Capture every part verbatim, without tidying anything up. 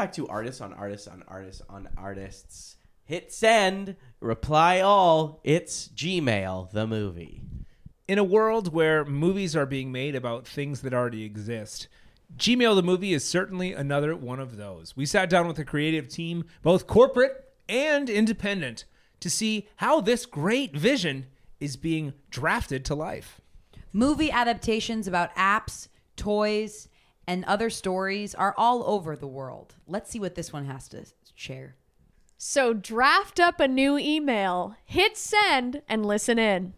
back to artists on artists on artists on artists. Hit send, reply all. It's Gmail, the movie. In a world where movies are being made about things that already exist, Gmail the Movie is certainly another one of those. We sat down with a creative team, both corporate and independent, to see how this great vision is being drafted to life. Movie adaptations about apps, toys, and other stories are all over the world. Let's see what this one has to share. So draft up a new email, hit send, and listen in.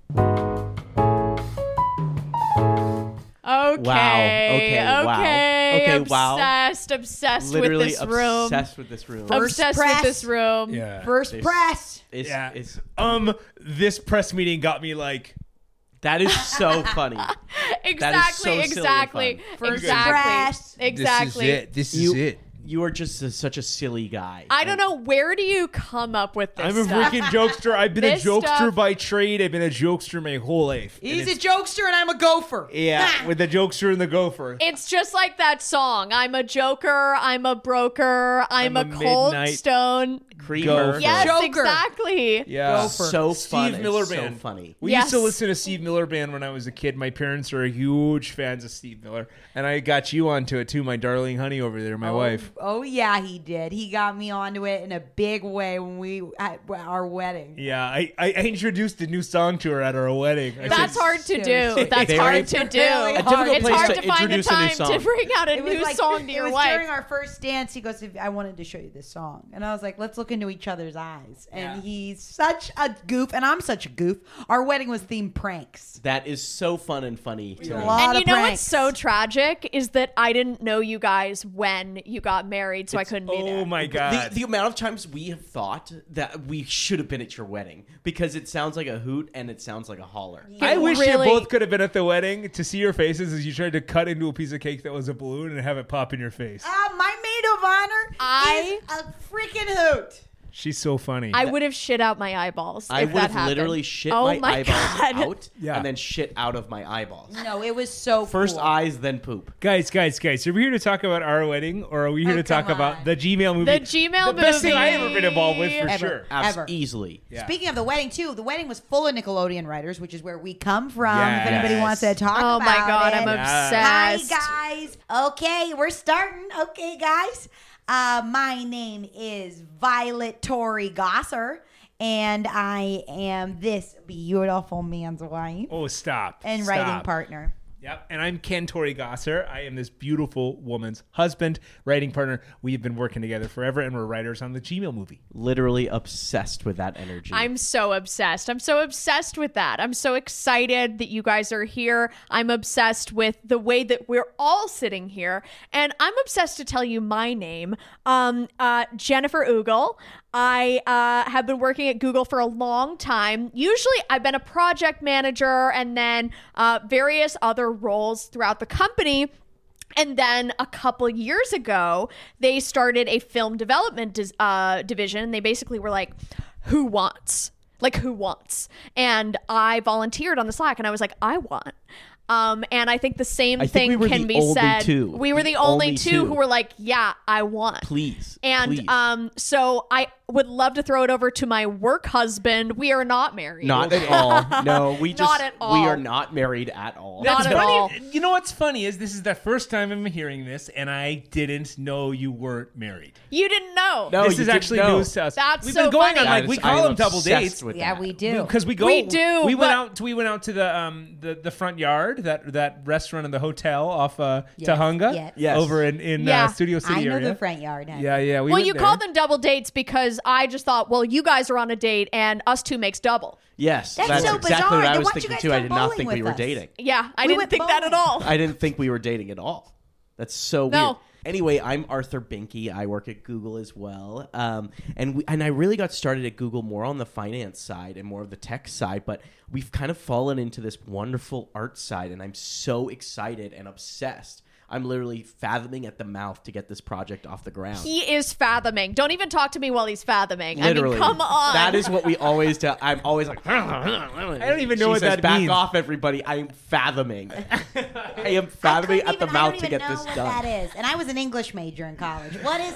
Okay. Wow. Okay. Wow. Okay. Okay. Obsessed. Wow. Obsessed Literally with this room. obsessed with this room. First obsessed press. with this room. Yeah. First There's- press. It's, Yeah. it's, Um, this press meeting got me like... that is so funny. Exactly. so silly and exactly. fun. Exactly. Press. Exactly. This is it. This is You, it. you are just a, such a silly guy. I don't know, where do you come up with this I'm a stuff? freaking jokester. I've been This a jokester stuff- by trade. I've been a jokester my whole life. And He's a it's- jokester and I'm a gopher. Yeah, with the jokester and the gopher. It's just like that song. I'm a joker. I'm a broker. I'm, I'm a, a cold midnight stone. Creamer. Gopher. Yes, Joker. exactly. Yeah. Gopher. So fun. Steve Miller and so Band. funny. We Yes. used to listen to Steve Miller Band when I was a kid. My parents are huge fans of Steve Miller. And I got you onto it too, my darling honey over there, my oh, wife. Oh, yeah, he did. He got me onto it in a big way when we at our wedding. Yeah, I, I I introduced a new song to her at our wedding. I That's said, hard to do. Seriously. That's Very- hard to do. Really A difficult It's place hard to to find the introduce a new time song. to bring out a It was new like, song to it your was wife. during our first dance. He goes, "I wanted to show you this song," and I was like, "Let's look into each other's eyes." And Yeah. he's such a goof, and I'm such a goof. Our wedding was themed pranks. That is so fun and funny to A me. lot And of you know pranks. what's so tragic is that I didn't know you guys when you got married, so I couldn't be there. Oh my The, God. the amount of times we have thought that we should have been at your wedding because it sounds like a hoot and it sounds like a holler. I wish really- you both could have been at the wedding to see your faces as you tried to cut into a piece of cake that was a balloon and have it pop in your face. Ah, my maid of honor I- is a freaking hoot. She's so funny. I would have shit out my eyeballs. I if would that have happened. literally shit oh my, my eyeballs God. out Yeah. and then shit out of my eyeballs. No, it was so First cool. eyes, then poop. Guys, guys, guys, are we here to talk about our wedding or are we here Oh, to talk come about on. the Gmail movie? The Gmail The best thing I movie. ever been involved with for Ever. sure. Abs- Ever. Easily. Yeah. Speaking of the wedding, too, the wedding was full of Nickelodeon writers, which is where we come from. Yes. If anybody wants to talk Oh about my God, it. I'm Yeah. obsessed. Hi, guys. Okay, we're starting. Okay, guys. Uh, my name is Violet Tori Gosser, and I am this beautiful man's wife Oh, stop. and Stop. writing partner. Yep. And I'm Ken Tori Gosser. I am this beautiful woman's husband, writing partner. We have been working together forever, and we're writers on the Gmail movie. Literally obsessed with that energy. I'm so obsessed. I'm so obsessed with that. I'm so excited that you guys are here. I'm obsessed with the way that we're all sitting here. And I'm obsessed to tell you my name. Um, uh, Jennifer Ugle. I uh, have been working at Google for a long time. Usually I've been a project manager and then uh, various other roles throughout the company. And then a couple years ago, they started a film development dis- uh, division. They basically were like, who wants? Like, who wants? And I volunteered on the Slack and I was like, I want. Um, and I think the same I thing think we were can the be only said. two. We were the, The only, only two, two. who were like, yeah, I want. Please. And please. um, so I would love to throw it over to my work husband. We are not married. Not at all. No, we just Not at all. we are not married at all. Not That's at funny. all. You know what's funny is this is the first time I'm hearing this, and I didn't know you weren't married. You didn't know. No, this you is didn't actually know. news to us. That's We've so been going funny. on like That we is- call I am them double obsessed dates with Yeah, that. we do. because we go. We do, We went but- out. We went out to the um the, the front yard that that restaurant in the hotel off uh, Yes, Tahunga yes. Yes. over in in Yeah. uh, Studio City I know area. the front yard. honey. Yeah, yeah. We well, went you there. called them double dates because I just thought, well, you guys are on a date and us two makes double. Yes, That's that's, so exactly bizarre. what I Then was why don't you thinking guys too. I go did not bowling think we with were us? dating. Yeah, I We didn't went think that at bowling. all. I didn't think we were dating at all. That's so No. weird. Anyway, I'm Arthur Binky. I work at Google as well, um, and we, and I really got started at Google more on the finance side and more of the tech side. But we've kind of fallen into this wonderful art side, and I'm so excited and obsessed. I'm literally fathoming at the mouth to get this project off the ground. He is fathoming. Don't even talk to me while he's fathoming. Literally, I mean, come on. That is what we always tell. I'm always like, I don't even know what says, that Back means." off, everybody. I'm fathoming. I am I fathoming couldn't at the even- I mouth don't to even get this know what done. that is. And I was an English major in college. What is that?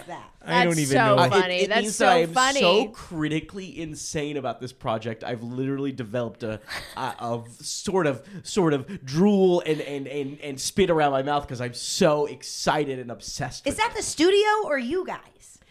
I don't That's even so know. Uh, funny. It, it That's means so that I am funny. so critically insane about this project. I've literally developed a, a, a sort of sort of drool and and and, and spit around my mouth because I'm so excited and obsessed. Is with that it. the studio or you guys?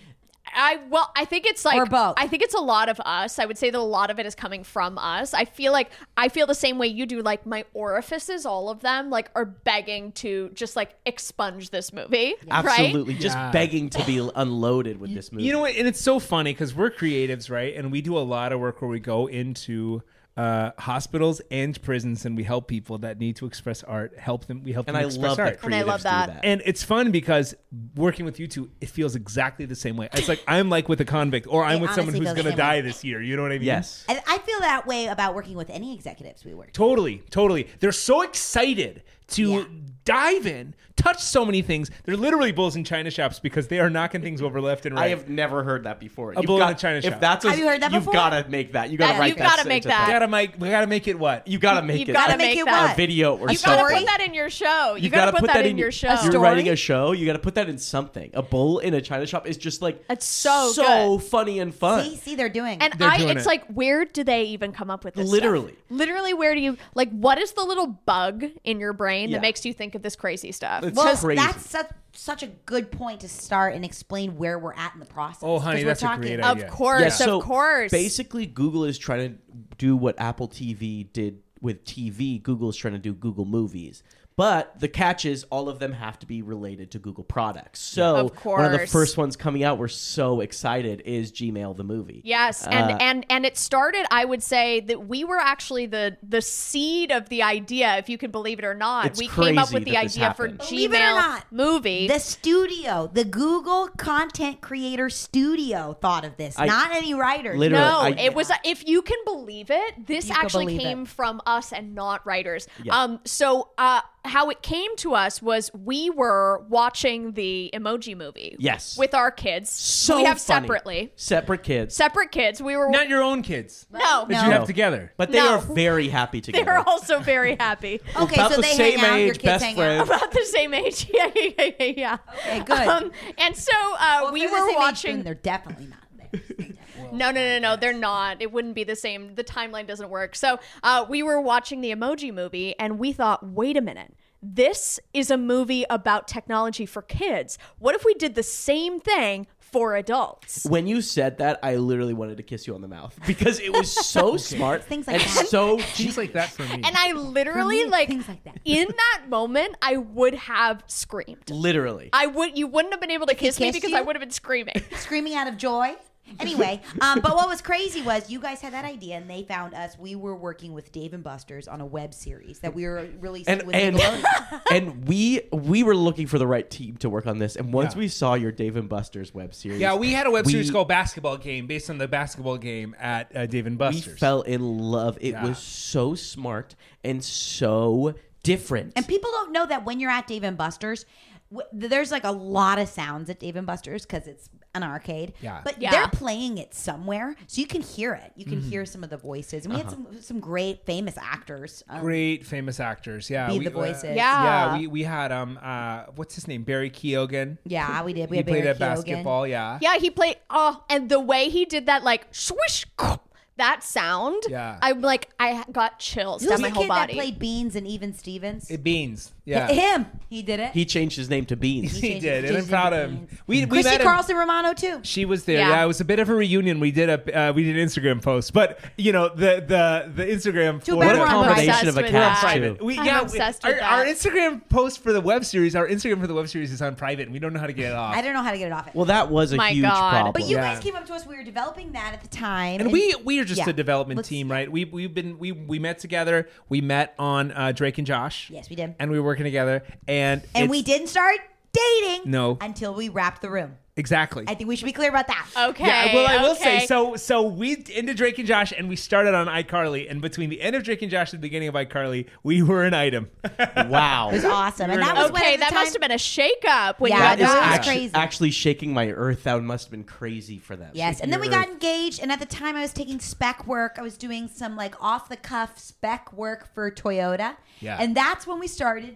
I well, I think it's like Or both. I think it's a lot of us. I would say that a lot of it is coming from us. I feel like I feel the same way you do. Like my orifices, all of them, like are begging to just like expunge this movie. Right? Absolutely, just Yeah. begging to be unloaded with this movie. You know what? And it's so funny because we're creatives, right? And we do a lot of work where we go into uh, hospitals and prisons and we help people that need to express art. Help them. We help and them I express love art. that And I love creatives do that. that. And it's fun because working with you two, it feels exactly the same way. It's like I'm like with a convict, or I'm It with someone honestly who's feels the going to same die way. this year. You know what I mean? Yes. And I feel that way about working with any executives we work with. Totally, totally. They're so excited to Yeah. dive in, touch so many things. They're literally bulls in china shops because they are knocking things over left and right. I have never heard that before. A bull in a china if shop. that's a, Have you heard that you've before? got to make that. You got to That- write you've that. gotta make into that. we text. gotta make. We gotta make it what? You got to make You've it. gotta Gotta make make it that. what? a video or A You've got to something. put that in your show. You You've got to gotta put, that in your show. A You're story? writing a show. You got to put that in something. A bull in a china shop is just like It's so so funny and fun. See, see, they're doing. And They're I, doing it's it. like, where do they even come up with this? Literally. stuff? literally, where do you like? What is the little bug in your brain Yeah. that makes you think of this crazy stuff? It's well, crazy. that's such, such a good point to start and explain where we're at in the process. Oh, honey, 'Cause we're that's a talking- great Of idea. course, Yeah, so of course. Basically, Google is trying to do what Apple T V did with T V. Google is trying to do Google Movies. But the catch is all of them have to be related to Google products. So Of one of the course. first ones coming out, we're so excited, is Gmail the movie. Yes, and, Uh, and and it started. I would say that we were actually the the seed of the idea, if you can believe it or not. It's we came up crazy with the that this idea for happened. Believe it or Gmail not, movie. The studio, the Google Content Creator Studio thought of this, I- not any writers. Literally, no, I- it was. If you can believe it, this You can actually believe came it. from us and not writers. Yeah. Um. So, uh, how it came to us was we were watching the Emoji Movie. Yes. With our kids. So we have funny. separately. Separate kids. Separate kids. We were Not your own kids. no. That No. you have together. But they No. are very happy They together. are also very happy. Okay, About so the they same hang out. Your age, kids best hang friends. out. About the same age. Yeah, yeah, yeah, yeah, yeah. Okay, good. Um, and so uh, Well, if we they're the were same age, watching. then they're definitely not there. No, no, no, no. They're not. It wouldn't be the same. The timeline doesn't work. So uh, we were watching the Emoji Movie, and we thought, wait a minute. This is a movie about technology for kids. What if we did the same thing for adults? When you said that, I literally wanted to kiss you on the mouth because it was so smart Things like and that. so Things like that for me. And I literally, For me, like, things like that. in that moment, I would have screamed. literally. I would. You wouldn't have been able to kiss me kissed because you? I would have been screaming. Screaming out of joy. Anyway, um, but what was crazy was you guys had that idea, and they found us. We were working with Dave and Buster's on a web series that we were releasing and with and, Nickelodeon. and we we were looking for the right team to work on this. And once Yeah. we saw your Dave and Buster's web series, yeah, we had a web we- series called Basketball Game based on the basketball game at uh, Dave and we Buster's. fell in love. It Yeah. was so smart and so different. And people don't know that when you're at Dave and Buster's, w- there's like a lot of sounds at Dave and Buster's because it's an arcade. Yeah. But Yeah. they're playing it somewhere, so you can hear it. You can Mm-hmm. hear some of the voices, and we Uh-huh. had some some great famous actors. Um, Great famous actors. Yeah. Be we, the voices. Uh, Yeah. Yeah. We, we had, um, uh, what's his name? Barry Keoghan. Yeah, we did. We He had played Barry at Keoghan. basketball. Yeah. Yeah, he played. Oh, and the way he did that, like swish, that sound. Yeah. I'm like, I got chills Who's down the my whole kid body. that played Beans and Even Stevens? It Beans. Yeah. Him. He did it. he changed his name to Beans. He changed- did, and I'm changed proud it to of him. Beans. We, we Christy met him. Carlson Romano too. She was there. Yeah. Yeah. It was a bit of a reunion. We did a uh, we did an Instagram post, but you know the the the Instagram Too for bad What a we're on combination obsessed of with accounts that. too. private. We, I'm yeah, obsessed our, with our that. Instagram post for the web series, our Instagram for the web series is on private, and we don't know how to get it off. I don't know how to get it off it. Well, that was a My huge God. problem. but you Yeah. guys came up to us. We were developing that at the time, and we we are just yeah. a development Let's- team, right? We we've been we we met together. We met on uh, Drake and Josh. Yes, we did. And we were working together, and And it's- we didn't start dating. No. until we wrapped the room. exactly. I think we should be clear about that. Okay. Yeah, well, I will okay. say so. So we into Drake and Josh, and we started on iCarly, and between the end of Drake and Josh and the beginning of iCarly, we were an item. wow. It was awesome, and We're that not- was when Okay, at the that time- must have been a shakeup when Yeah, you That had is that was that. actually, crazy. actually shaking my earth. That must have been crazy for them. Yes, and then we your got engaged, and at the time I was taking spec work. I was doing some like off the cuff spec work for Toyota. Yeah. And that's when we started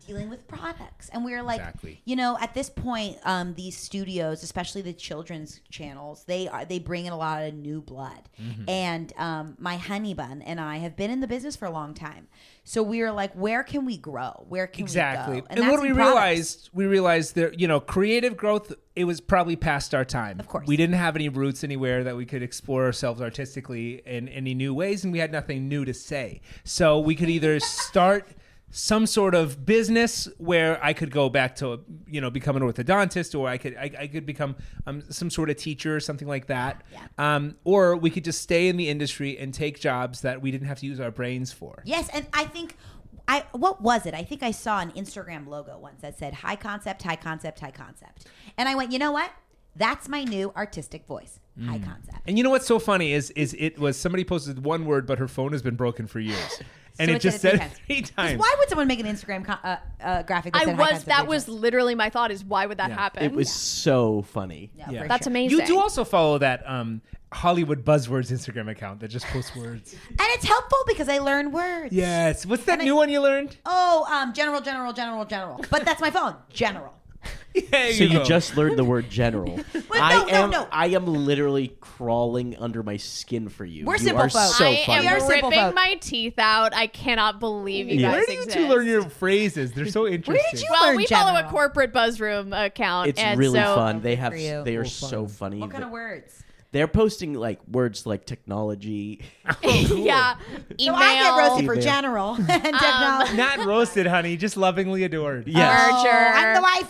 dealing with products. And we were like, Exactly. you know, at this point, um, these studios, especially the children's channels, they are they bring in a lot of new blood. Mm-hmm. And um, my honey bun and I have been in the business for a long time. So we were like, where can we grow? Where can Exactly. we go? And, that's what we in products. realized, we realized that, you know, creative growth, it was probably past our time. Of course. We didn't have any roots anywhere that we could explore ourselves artistically in any new ways, and we had nothing new to say. So we could either start some sort of business where I could go back to, you know, become an orthodontist, or I could I, I could become um, some sort of teacher or something like that. Yeah. Um, or we could just stay in the industry and take jobs that we didn't have to use our brains for. Yes, and I think I what was it? I think I saw an Instagram logo once that said high concept, high concept, high concept. And I went, you know what? That's my new artistic voice. High concept. And you know what's so funny is is it was somebody posted one word, but her phone has been broken for years, and So it it just said said it it three three Because times. why would someone make an Instagram co- uh, uh, graphic that I said high was concept, that high was concept? literally my thought is why would that Yeah. happen? It was so funny. No, Yeah. for That's sure. amazing. You do also follow that um, Hollywood Buzzwords Instagram account that just posts words. And it's helpful because I learn words. Yes. What's that And I- new one you learned? Oh, um, general, general, general, general. But that's my phone. General. There So you go. just learned the word general. Well, I no, no, am no. I am literally crawling under my skin for you. We're you simple are folks. so I funny. We are am simple ripping folk. my teeth out. I cannot believe you Yeah. guys Where do you exist. two learn your phrases? They're so interesting. you- Well, learn we follow a general? corporate Buzzroom account. It's and really so, fun. They have for you. they are Oh, so fun. funny. What kind of words? They're posting like words like technology. yeah, So email. I get roasted for Email. general and technology. Not roasted, honey. Just lovingly adored. Yes. Oh, I'm the wife.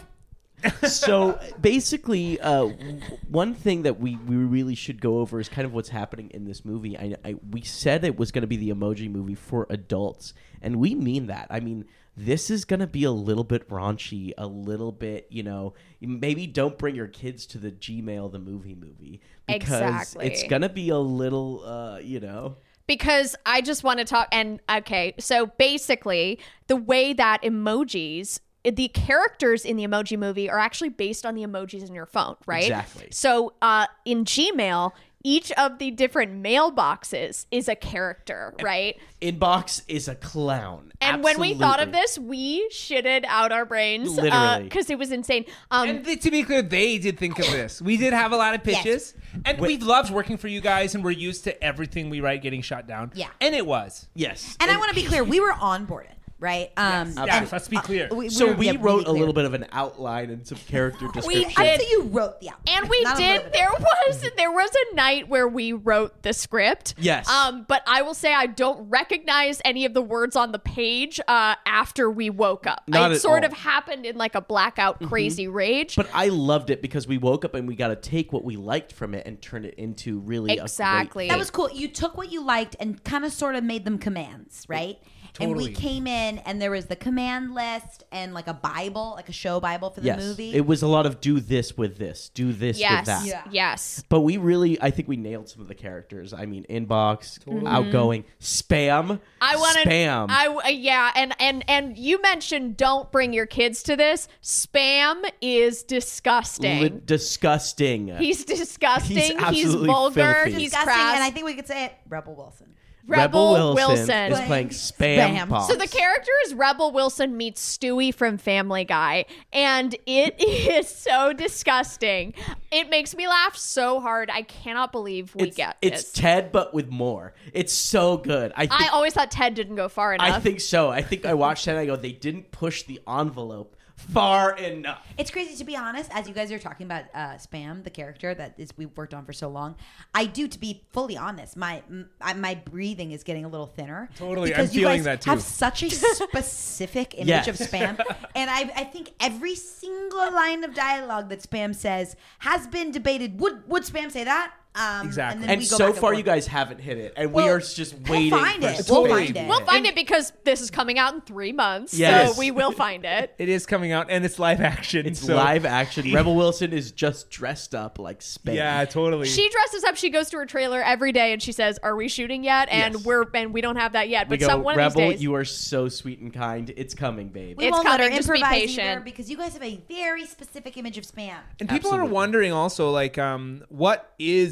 So basically, uh, w- one thing that we, we really should go over is kind of what's happening in this movie. I, I we said it was going to be the Emoji Movie for adults, and we mean that. I mean, this is going to be a little bit raunchy, a little bit, you know, maybe don't bring your kids to the Gmail the movie movie because Exactly. it's going to be a little, uh, you know. Because I just want to talk. And okay, so basically, the way that emojis, the characters in the Emoji Movie are actually based on the emojis in your phone, right? Exactly. So uh, in Gmail, each of the different mailboxes is a character, right? Inbox is a clown. And when we thought of Absolutely. this, we shitted out our brains Literally. because it was insane. Um, And th- to be clear, they did think of this. We did have a lot of pitches, and Wait. we've loved working for you guys, and we're used to everything we write getting shut down. Yeah. And it was. Yes. And I want to be clear, we were onboarded, right? Um, Yes, and- yes, let's be clear. we- So were- we yeah, wrote really a clear. little bit of an outline and some character description. I'd did. say you wrote the outline. And we Not a did. little bit. There was there was a night where we wrote the script. Yes. Um, but I will say I don't recognize any of the words on the page uh, after we woke up. Not it at sort all. of happened in like a blackout, crazy rage. But I loved it because we woke up and we got to take what we liked from it and turn it into really Exactly. A great That thing. was cool. You took what you liked and kind of sort of made them commands, right? And Totally. we came in and there was the command list and like a Bible, like a show Bible for the yes. movie. It was a lot of do this with this, do this with yes. that. Yeah. Yes. But we really, I think we nailed some of the characters. I mean, inbox, outgoing, spam, I want to spam. I uh, yeah, and and and you mentioned don't bring your kids to this. Spam is disgusting. Li- disgusting. He's disgusting. He's He's, absolutely vulgar. filthy. He's disgusting, crass. and I think we could say it. Rebel Wilson. Rebel, Wilson. is playing spam. Spam. boss. So the character is Rebel Wilson meets Stewie from Family Guy, and it is so disgusting. It makes me laugh so hard. I cannot believe we it's, get it's this. Ted, but with more. It's so good. I think, I always thought Ted didn't go far enough. I think so. I think I watched Ted and I go, they didn't push the envelope far enough. It's crazy, to be honest, as you guys are talking about uh, Spam, the character that is we've worked on for so long. I do, to be fully honest, my m- I- my breathing is getting a little thinner. Totally, because I'm you feeling guys that too. have such a specific image Yes. of Spam, and I I think every single line of dialogue that Spam says has been debated. Would would Spam say that? Um, Exactly. And, then And we go so back far, forth. you guys haven't hit it, and we Well, are just we'll waiting. find for it. Spam. We'll find it. We'll find it because this is coming out in three months. Yes. So we will find it. It is coming out, and it's live action. It's so- live action. Rebel Wilson is just dressed up like Spam. Yeah, totally. She dresses up. She goes to her trailer every day, and she says, "Are we shooting yet?" And Yes. we're and we don't have that yet. We But go, some one Rebel, of these days, you are so sweet and kind. It's coming, babe. We It's won't let her coming. Just be improvise patient. either because you guys have a very specific image of Spam. And people Absolutely. are wondering also, like, um, what is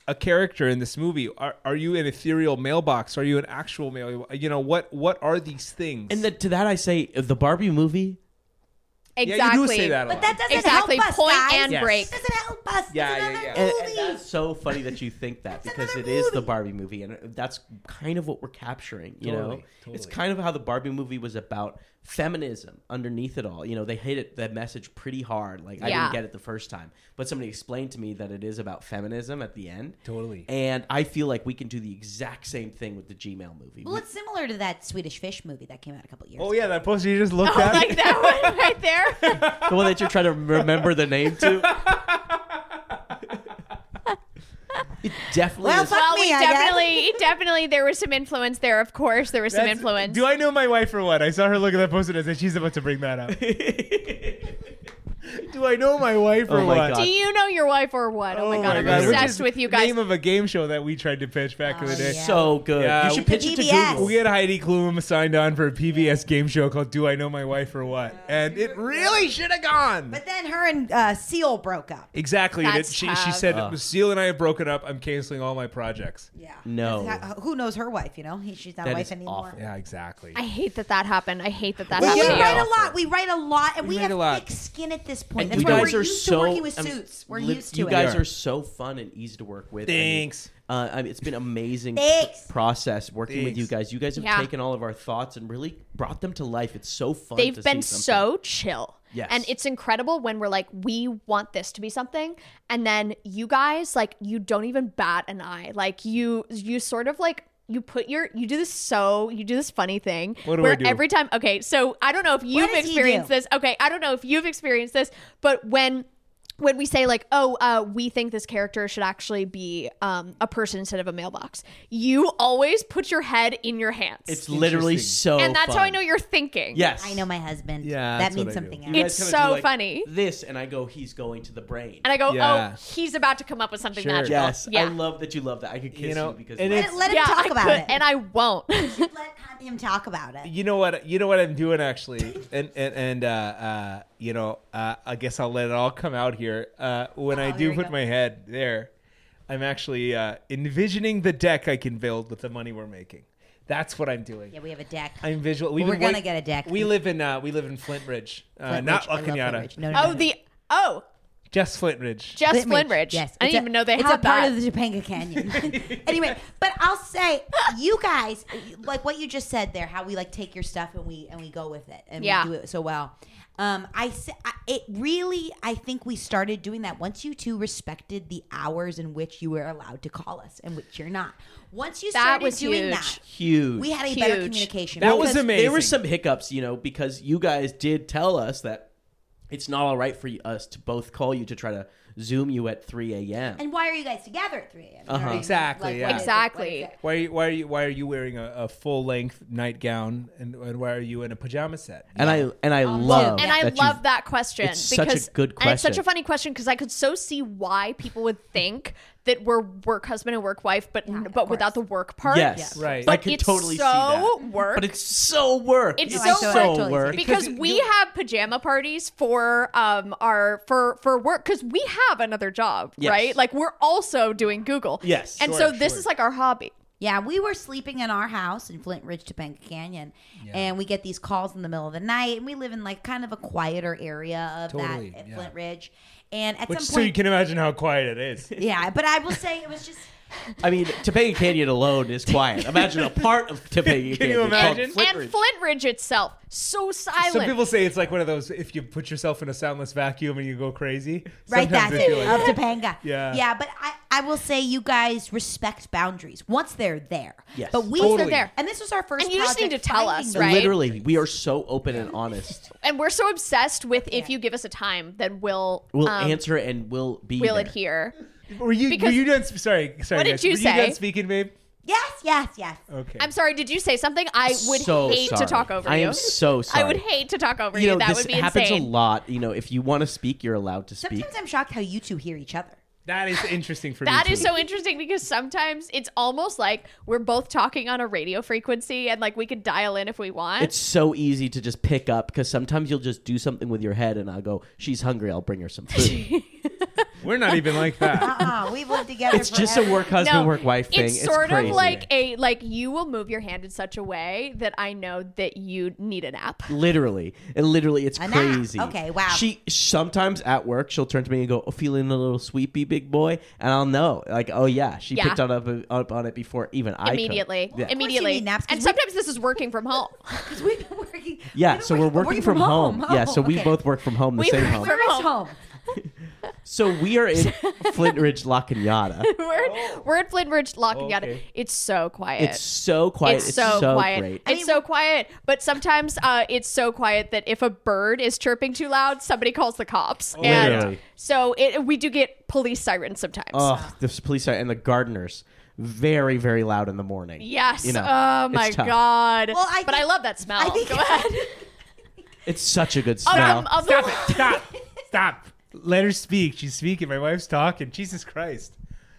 a character in this movie? Are are you an ethereal mailbox? Are you an actual mail? You know, what what are these things? And the, to that I say, the Barbie movie. Exactly. Yeah, you do say that a But lot. that doesn't Exactly. help us, Point guys. and Yes. break. It doesn't help us. Yeah, It's yeah, another yeah. And, movie. and that's so funny that you think that That's because it another is the movie. Barbie movie, and that's kind of what we're capturing. You know, Totally, it's totally. kind of how the Barbie movie was about feminism underneath it all. You know, they hit it that message pretty hard. Like I Yeah. didn't get it the first time, but somebody explained to me that it is about feminism at the end. Totally. And I feel like we can do the exact same thing with the Gmail movie. Well, it's similar to that Swedish Fish movie that came out a couple years Oh ago. yeah, that poster you just looked Oh, at. like that one right there. the one that you're trying to remember the name to. It definitely Well, is. fuck Well, me, we I guess. definitely, definitely, there was some influence there. Of course, there was some That's- influence. Do I know my wife or what? I saw her look at that poster and I said she's about to bring that up. Do I know my wife or Oh my what? God. Do you know your wife or what? Oh, my god, I'm God. Which obsessed is with you the guys. Name of a game show that we tried to pitch back in the Oh, day. yeah. So good. Yeah, You should we- pitch it to P B S. Google. We had Heidi Klum signed on for a P B S game show called Do I Know My Wife or What? And it really should have gone. But then her and uh, Seal broke up. Exactly. And it, That's she, she tough. said, Oh. Seal and I have broken up. I'm canceling all my projects. Yeah. No. That's how- who knows her wife? You know, he, she's not That a wife is anymore. awful. Yeah, exactly. I hate that that happened. I hate that that Well, happened. we to yeah. write you. a lot. We write a lot, and We we, write have a lot. thick skin at this point. And That's you why guys we're are used so to working with I mean, suits. We're li- used to you it. guys Yeah. are so fun and easy to work with. I mean, Thanks. uh, I mean, it's been amazing Thanks. process working with Thanks. you guys. You guys have Yeah. taken all of our thoughts and really brought them to life. It's so fun. They've to been see something. so chill. Yes. And it's incredible when we're like, we want this to be something. And then you guys, like, you don't even bat an eye. Like, you, you sort of like, you put your, you do this so, you do this funny thing. What do where I do? every time, okay, so I don't know if you've does he experienced do? this. Okay, I don't know if you've experienced this, but when, when we say like, oh, uh, we think this character should actually be um, a person instead of a mailbox, you always put your head in your hands. It's literally Interesting. so and that's how I fun. know you're thinking. Yes. I know my husband. Yeah, that that's means what I do. something You else. guys It's kinda so do, like, funny. This, and I go, he's going to the brain. And I go, Yeah. oh, he's about to come up with something Sure. magical. Yes. Yeah. I love that you love that. I could kiss you, You know, because and you Let, it's- let him yeah, talk I about could, it. and I won't. Let him talk about it. You know what? You know what I'm doing actually, and and and uh, uh, you know, uh, I guess I'll let it all come out here. Uh, when I Oh, do here we put go. my head there, I'm actually uh, envisioning the deck I can build with the money we're making. That's what I'm doing. Yeah, we have a deck. I'm visual. We've Well, been we're gonna wait- get a deck. We live in uh, we live in Flint Ridge, uh, Flint not Ridge. I La love Flint Cañada, Ridge. No, no, oh, no, no. the, oh, just Flint Ridge. just Flint Ridge. Yes, I It's didn't a- even know they it's had a part that. of the Topanga Canyon. Anyway, but I'll say, you guys, like what you just said there, how we like take your stuff and we and we go with it and Yeah. we do it so well. Um, I, s- I- it really, I think we started doing that once you two respected the hours in which you were allowed to call us and which you're not. Once you That started was doing huge. that, huge. we had a better Huge. communication. That was Because- amazing. There were some hiccups, you know, because you guys did tell us that it's not all right for y- us to both call you to try to Zoom you at three a.m. And why are you guys together at three a.m.? You know Uh-huh. what I mean? Exactly, yeah. what is it? Exactly. What is it? Why are you, why are you why are you wearing a, a full length nightgown and, and why are you in a pajama set? And I and I Um, love And I that love you've- that question It's such a because good and it's such a question. funny question because I could so see why people would think that we're work husband and work wife, but Yeah, of but without the course. work part. Yes, Yeah. Right. I But could it's totally so see that. work. But it's so work. It's It's, so so, work. I totally see work. it. because Because we you- have pajama parties for um our for for work because we have another job, Yes. right? Like we're also doing Google. Yes. and Sure, so this sure. is like our hobby. Yeah, we were sleeping in our house in Flint Ridge, Topanga Canyon, and we get these calls in the middle of the night, and we live in like kind of a quieter area of Totally, that at yeah. Flint Ridge. And at Which some so point, you can imagine how quiet it is. yeah, but I will say it was just I mean, Topanga Canyon alone is quiet. Imagine a part of Topanga Can you Canyon called imagine? Flint and Ridge. Flint Ridge itself, so silent. Some people say it's like one of those if you put yourself in a soundless vacuum and you go crazy. right Sometimes that I feel like of Topanga. Yeah. yeah, but I, I will say you guys respect boundaries once they're there. Yes. but we Totally. They're there. and this was our first. And you just need project to tell finding us, them. right? Literally, we are so open and honest. and we're so obsessed with if Yeah. you give us a time, then we'll We'll um, answer and we'll be we'll there. adhere. Were you Because- were you done? Sorry, sorry. What did guys. you were say? you done speaking, babe? Yes, yes, yes. Okay. I'm sorry. Did you say something? I would so hate sorry. to talk over I you. am so sorry. I would hate to talk over You you. know, That this would be happens insane. a lot. You know, if you want to speak, you're allowed to speak. Sometimes I'm shocked how you two hear each other. That is interesting for That me. is too. so interesting because sometimes it's almost like we're both talking on a radio frequency and like we could dial in if we want. It's so easy to just pick up because sometimes you'll just do something with your head and I'll go, she's hungry, I'll bring her some food. We're not even like that. Uh-uh, we've lived together. It's just a forever. work husband, No, work wife thing. It's It's sort crazy. of like a like you will move your hand in such a way that I know that you need a nap. Literally, and literally, it's A nap. crazy. Okay, wow. She sometimes at work she'll turn to me and go, oh, "Feeling a little sweepy, big boy," and I'll know, like, "Oh yeah, she Yeah. picked on up, up on it before even I could." Immediately, Yeah. immediately, need naps, 'cause and we- sometimes this is working from home. Because we've been working. Yeah, we've so been we're working- working from home. Yeah, so we okay. both work from home, the We same work home. from- Where is home. home? So we are in Flint Ridge, La Cañada. we're we're at Flint Ridge, La Cañada. Okay. It's so quiet. It's so quiet. It's so, quiet. great. It's so quiet. But sometimes uh, it's so quiet that if a bird is chirping too loud, somebody calls the cops. And Literally. so it, we do get police sirens sometimes. Oh, the police are, and the gardeners, very, very loud in the morning. yes. You know, oh it's my tough. God. Well, I but I think- love that smell. I think- Go ahead. It's such a good Um, smell. um, Stop it. Stop. Stop. Let her speak. She's speaking. My wife's talking. Jesus Christ.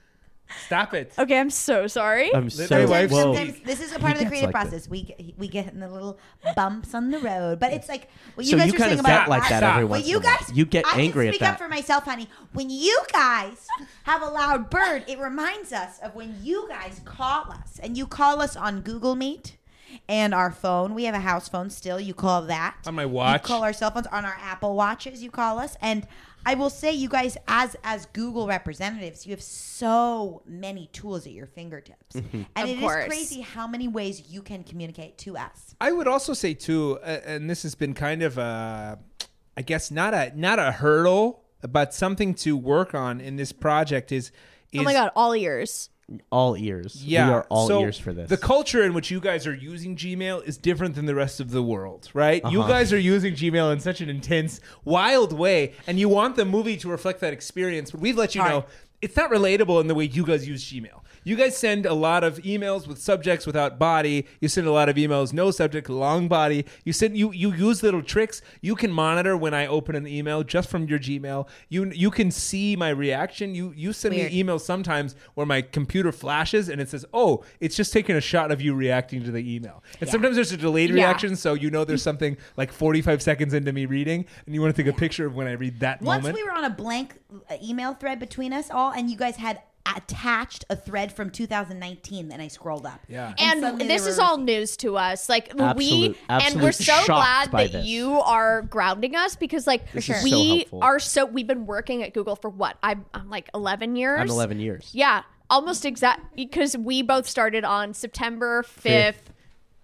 Stop it. Okay, I'm so sorry. I'm Let so my wife whoa. Sometimes this is a part of the gets creative like process. We get, we get in the little bumps on the road, but it's like what you So guys you are kind saying of about vet like that Stop. every Well, once you in a while. guys, You get I angry can at speak up that. for myself, honey. When you guys have a loud bird, it reminds us of when you guys call us, and you call us on Google Meet and our phone. We have a house phone still. You call that On my watch. You call our cell phones on our Apple watches. You call us, and I will say, you guys, as as Google representatives, you have so many tools at your fingertips, Mm-hmm. and Of it is course. crazy how many ways you can communicate to us. I would also say too, uh, and this has been kind of a, I guess not a not a hurdle, but something to work on in this project is. is oh my God, all ears. All ears. Yeah, We are all so ears for this. The culture in which you guys are using Gmail is different than the rest of the world, right? You Uh-huh. guys are using Gmail in such an intense, wild way, and you want the movie to reflect that experience. But we've let you All know right. it's not relatable in the way you guys use Gmail. You guys send a lot of emails with subjects without body. You send a lot of emails no subject, long body. You send you you use little tricks. You can monitor when I open an email just from your Gmail. You you can see my reaction. You you send Weird. me emails sometimes where my computer flashes and it says, "Oh, it's just taking a shot of you reacting to the email." And Yeah. sometimes there's a delayed Yeah. reaction, so you know there's something like forty-five seconds into me reading, and you want to take a picture of when I read that Once moment. we were on a blank uh, email thread between us all, and you guys had attached a thread from two thousand nineteen, and I scrolled up. Yeah. And suddenly this there is were- all news to us. Like Absolute- we, and absolute we're so shocked glad by that this. you are grounding us because, like, This is so we helpful. are so. We've been working at Google for what? I'm, I'm like eleven years. I'm eleven years. Yeah, almost exact because we both started on September fifth,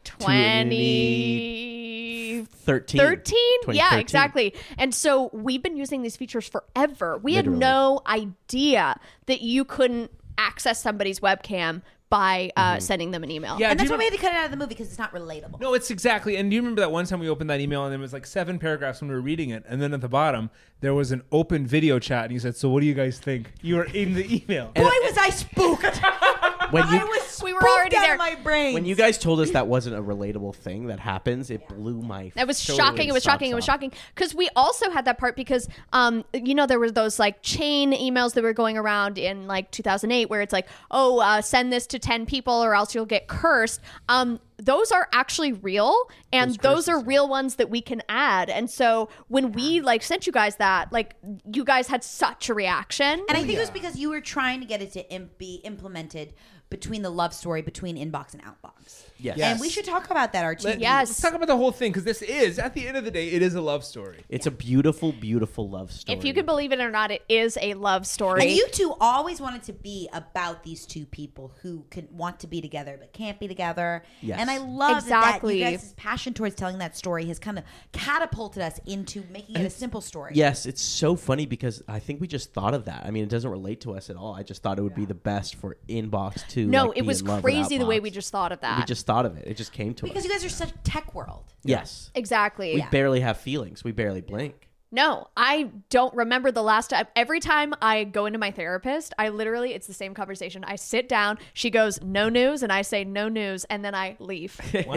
twenty. thirteen. thirteen? twenty Yeah, thirteen. exactly. And so we've been using these features forever. We Literally. had no idea that you couldn't access somebody's webcam by uh, Mm-hmm. sending them an email. Yeah, And do that's you why we know- had to cut it out of the movie because it's not relatable. No, it's exactly. And do you remember that one time we opened that email and there was like seven paragraphs when we were reading it, and then at the bottom there was an open video chat, and you said, "So what do you guys think?" You were in the email. Boy, was I spooked! When I you was We spooked were already out there. of my brain. when you guys told us that wasn't a relatable thing that happens, it blew my. That was totally shocking. It was socks shocking. It was off. shocking. Because we also had that part because, um, you know, there were those like chain emails that were going around in like two thousand eight where it's like, oh, uh, send this to ten people or else you'll get cursed. Um, those are actually real, and Those those, are curses, real ones that we can add. And so when we like sent you guys that, like, you guys had such a reaction. And I think it was because you were trying to get it to imp- be implemented between the love story between inbox and outbox. Yes. Yes. And we should talk about that, Archie. Let- Yes. Let's talk about the whole thing because this is, at the end of the day, it is a love story. It's a beautiful, beautiful love story. if you can believe it or not, it is a love story. And you two always wanted to be about these two people who can want to be together but can't be together. Yes. And I love Exactly. that you guys' passion towards telling that story has kind of catapulted us into making it a simple story. Yes, it's so funny because I think we just thought of that. I mean, it doesn't relate to us at all. I just thought it would be the best for inbox to. no, like, it be was in love with crazy the way outbox. we just thought of that. We just thought of it. It just came to Because us. you guys are such tech world. Yes. exactly. We barely have feelings. We barely blink. No, I don't remember the last time. Every time I go into my therapist, I literally, it's the same conversation. I sit down, she goes, no news, and I say, no news, and then I leave. it's,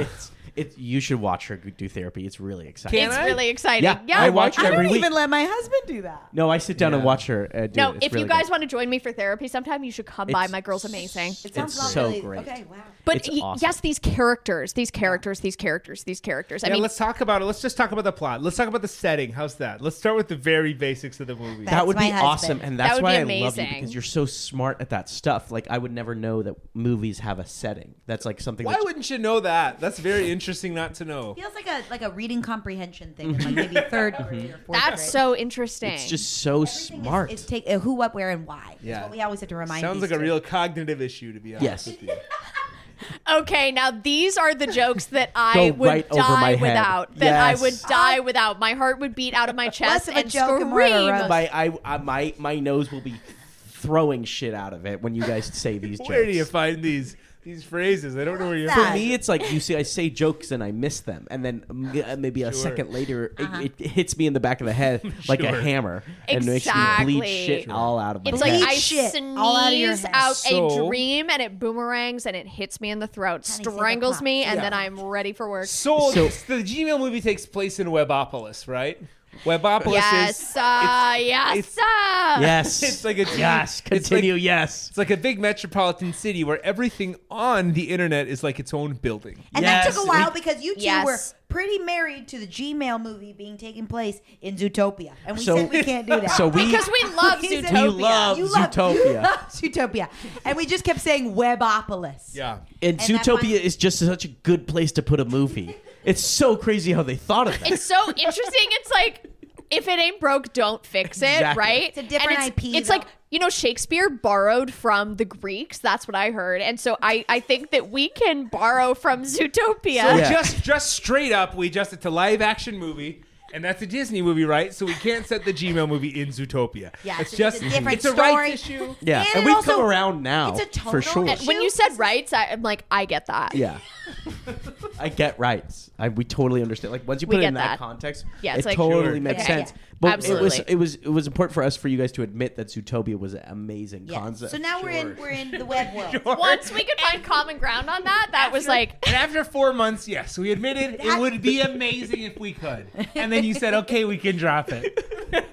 It, you should watch her do therapy. It's really exciting. Can It's I? really exciting. Yeah, Yeah. I watch I every don't week. even let my husband do that. No, I sit down and Yeah. watch her uh, do No, it. It's if really you guys good. want to join me for therapy sometime, you should come by. It's My girl's amazing. It sounds It's not so really, great. Okay, wow. But It's y- awesome. yes, these characters, these characters, these characters, these characters. I Yeah, mean, let's talk about it. Let's just talk about the plot. Let's talk about the setting. How's that? Let's start with the very basics of the movie. That- That would That's be my awesome, husband. and That that's would why be I love you amazing. because you're so smart at that stuff. Like I would never know that movies have a setting. That's like something. Why that's, wouldn't you know that? That's very interesting not to know. Feels like a like a reading comprehension thing, in like maybe third grade or fourth that's grade. so interesting. It's just so Everything is- smart. Is, take uh, who, what, where, and why. That's Yeah. what we always have to remind. Sounds these like a two. real cognitive issue, to be honest Yes. with you. Okay, now these are the jokes that I Go would right over die my head. without. That I Yes. would die without. My heart would beat out of my chest Less of a and joke and more of a scream. roast. my I, I my my nose will be throwing shit out of it when you guys say these jokes. Where do you find these these phrases? I don't know where you're. that? For me, it's like you see, I say jokes and I miss them, and then m- uh, maybe a Sure. second later, it, Uh-huh. it hits me in the back of the head like Sure. a hammer and makes me bleed Exactly. shit all out of my It's head. like Bleed I shit sneeze all out of your head. out So- a dream and it boomerangs and it hits me in the throat, Honey, say the strangles plot. me, and Yeah. then I'm ready for work. So, So- the Gmail movie takes place in Webopolis, right? Webopolis Yes, is uh, yes, it's- uh. yes, It's like a yes. it's like- Continue. yes. it's like a big metropolitan city where everything on the internet is like its own building. And that Yes, took a while we- because you two Yes. were pretty married to the Gmail movie being taken place in Zootopia, and we So- said we can't do that. So we Because we love We said- Zootopia. We love You love- Zootopia. you love Zootopia, and we just kept saying Webopolis. Yeah. And, And that Zootopia one- is just such a good place to put a movie. It's so crazy how they thought of that. It's so interesting. It's like if it ain't broke, don't fix it, Exactly. right? It's a different And I P, It's though. like, you know, Shakespeare borrowed from the Greeks. That's what I heard. And so I, I think that we can borrow from Zootopia. So Yeah. just just straight up, we just it's a live action movie. And that's a Disney movie, right? So we can't set the Gmail movie in Zootopia. Yeah, it's it's a- just it's a different it's a story. rights issue. yeah, And and, it we've also- come around now it's a for tonal sure. issue. When you said rights, I, I'm like, I get that. Yeah. I get rights. I we totally understand. Like once you We put it get in that, that. context, Yeah, it it's like- totally Sure. makes Yeah, sense. yeah. But Absolutely. it was it was it was important for us for you guys to admit that Zootopia was an amazing Yeah. concept. So now we're in we're in the web world. Once we could find common ground on that, that was like, And after four months, yes, we admitted it would be amazing if we could. And then you said, okay, we can drop it.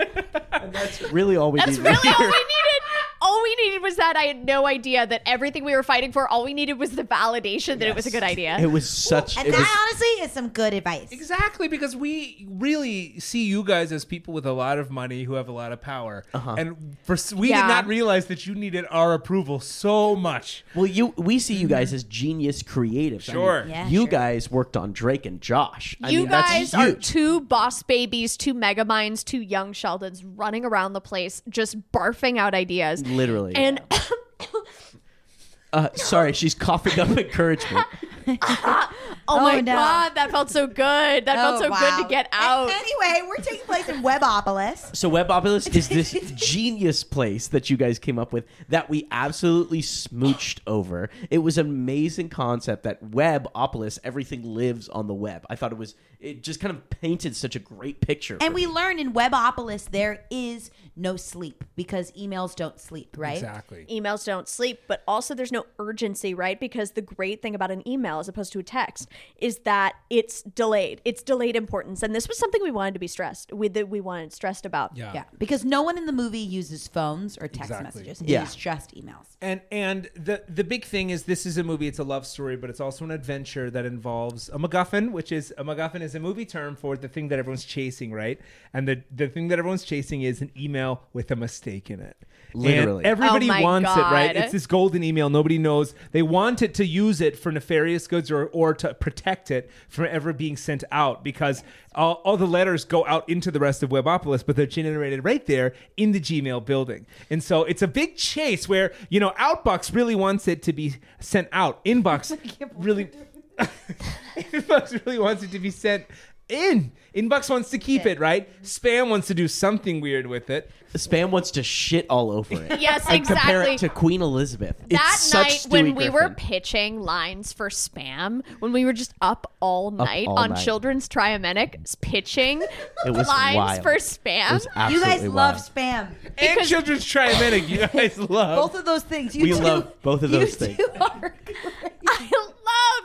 That's really all we that's needed. really all we needed. All we needed was that I had no idea that everything we were fighting for, all we needed was the validation that it was a good idea. It was such. And it that was, honestly is some good advice. Exactly, because we really see you guys as people with a lot of money who have a lot of power. Uh-huh. And for, we Yeah. did not realize that you needed our approval so much. well, you we see you guys as genius creatives. I mean, Sure. Yeah, you sure. guys worked on Drake and Josh. I You mean, guys that's are huge. two boss babies, two megaminds, two young Sheldons running around the place, just barfing out ideas. Literally. And uh, sorry, she's coughing up encouragement. oh, Oh, my no. god, that felt so good. That felt Oh, so wow. good to get out. A- Anyway, we're taking place in Webopolis. So Webopolis is this genius place that you guys came up with that we absolutely smooched over. It was an amazing concept that Webopolis, everything lives on the web. I thought it was, it just kind of painted such a great picture. And for we me. learned in Webopolis there is no sleep because emails don't sleep, right? Exactly. Emails don't sleep, but also there's no urgency, right? Because the great thing about an email as opposed to a text is that it's delayed. It's delayed importance. And this was something we wanted to be stressed with, that we wanted stressed about. Yeah. Yeah, because no one in the movie uses phones or text Exactly. messages. It Yeah. is just emails. And and the the big thing is this is a movie. It's a love story, but it's also an adventure that involves a MacGuffin, which is a MacGuffin is a movie term for the thing that everyone's chasing, right? And the the thing that everyone's chasing is an email with a mistake in it. Literally. And everybody Oh my wants it, right? God. It's this golden email. Nobody knows. They want it to use it for nefarious goods or or to protect it from ever being sent out because all, all the letters go out into the rest of Webopolis, but they're generated right there in the Gmail building. And so it's a big chase where, you know, Outbox really wants it to be sent out. Inbox really Inbox really wants it to be sent in. Inbox wants to keep it, right? Spam wants to do something weird with it. Spam wants to shit all over it. Yes, and compare exactly. it to Queen Elizabeth. That it's such night when Stewie we were Griffin. pitching lines for spam, when we were just up all night all on night. Children's Triamenic pitching It was lines wild. for It spam. was You absolutely guys love wild. spam. And Because- Children's Triamenic, you guys love. Both of those things. You We two, love both of you those things. two are great. I love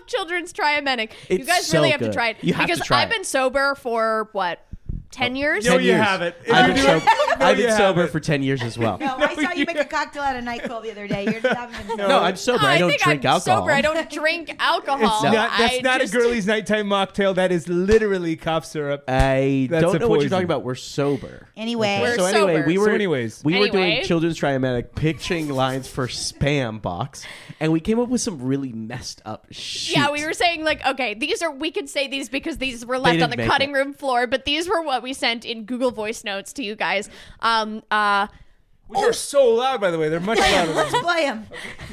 love children's Triamenic. You It's guys so really have to good. try it You have to because try I've it. been sober for what, ten years? No, ten you years. haven't. I've been, No, sober, I've you been sober haven't. for ten years as well. No, I saw you make a cocktail at a nightclub the other day. You're not even No, I'm sober. Oh, I don't think drink I'm alcohol. sober. I don't drink alcohol. It's not, that's I not just- a girlie's nighttime mocktail. That is literally cough syrup. I That's don't a know what you're poison. talking about. We're sober. Anyway, We're so anyway, sober. we were So anyways. we were doing Anyway. children's Triamenic pitching lines for Spam Box, and we came up with some really messed up shit. Yeah, we were saying like, okay, these are we can say these because these were left didn't on the make cutting it. room floor, but these were what we sent in Google Voice Notes to you guys. Um, uh, Which are so loud, by the way. They're much louder than let's play him.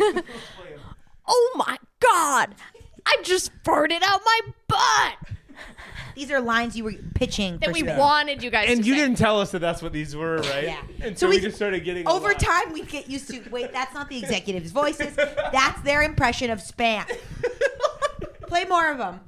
oh my god, I just farted out my butt These are lines you were pitching that for we Spam. wanted you guys And to you say. didn't tell us that that's what these were, right? Yeah. And so, So we, we- just started getting a Over lot. time, we get used to. Wait, that's not the executives' voices. That's their impression of spam. Play more of them.